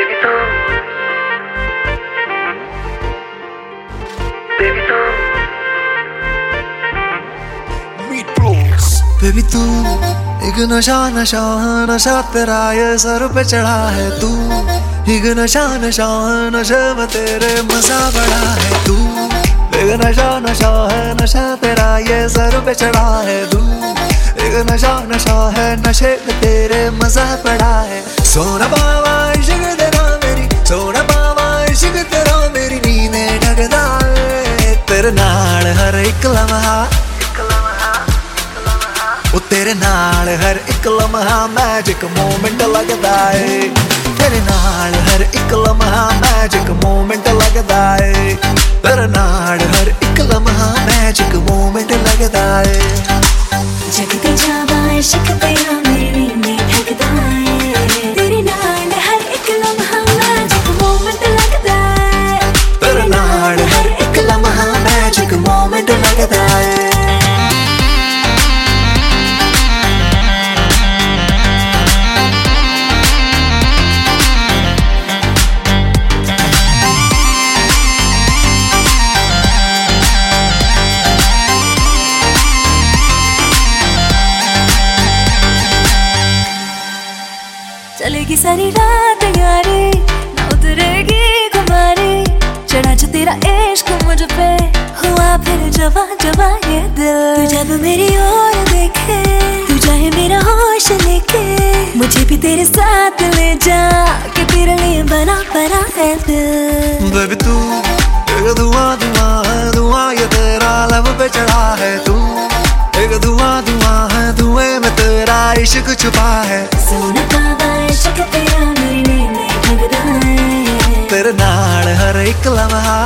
baby तू baby तू baby तू एक नशा नशा नशा तेरा ये सर पे चढ़ा है तू एक नशा नशा नशे में तेरे मजा बड़ा है तू एक नशा नशा है नशा तेरा ये सर पे चढ़ा है तू एक नशा नशा है नशे में तेरे मजा बड़ा है सोना बाबा इश्क तेरा मेरी सोना बाबा इश्क तेरा मेरी नींदें ढकदा है तेरे नाल हर एक लम्हा ओ तेरे नाल हर एक लम्हा मैजिक मोमेंट लगदा है तेरे नाल हर एक लम्हा मैजिक मोमेंट लगदा है तेरे नाल हर एक लम्हा मैजिक मोमेंट लगदा है जगते जावा इश्क तेरा मेरी नींदें ढकदा है तेरे नाल हर एक लम्हा मैजिक मोमेंट लगदा है तेरे नाल हर एक लम्हा मैजिक मोमेंट लगदा है चलेगी सारी रात यारी ना उतरेगी खुमारी चढ़ा जो तेरा इश्क मुझ पे हुआ फिर जवा जवा ये दिल तू जब मेरी ओर देखे तू चाहे मेरा होश लेके मुझे भी तेरे साथ ले जा कि तेरे लिए बना बना है दिल बेबी तू एक धुआं धुआं है धुआं ये तेरा लब पे चढ़ा है तू एक धुआं धुआं है धुएं में तेरा इश्क छुपा है सोना बाबा इश्क तेरा मेरी नींदें ढकदा है तेरे नाल हर एक लम्हा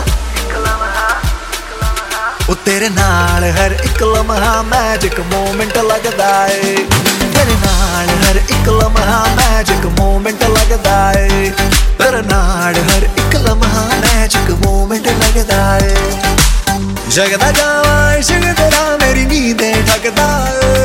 ओ तेरे नाल हर एक लम्हा मैजिक मोमेंट लगदा है तेरे नाल हर एक लम्हा मैजिक मोमेंट लगदा है तेरे नाल हर एक लम्हा मैजिक मोमेंट लगदा है जगदा जावा इश्क तेरा मेरी नींदें ढकदा है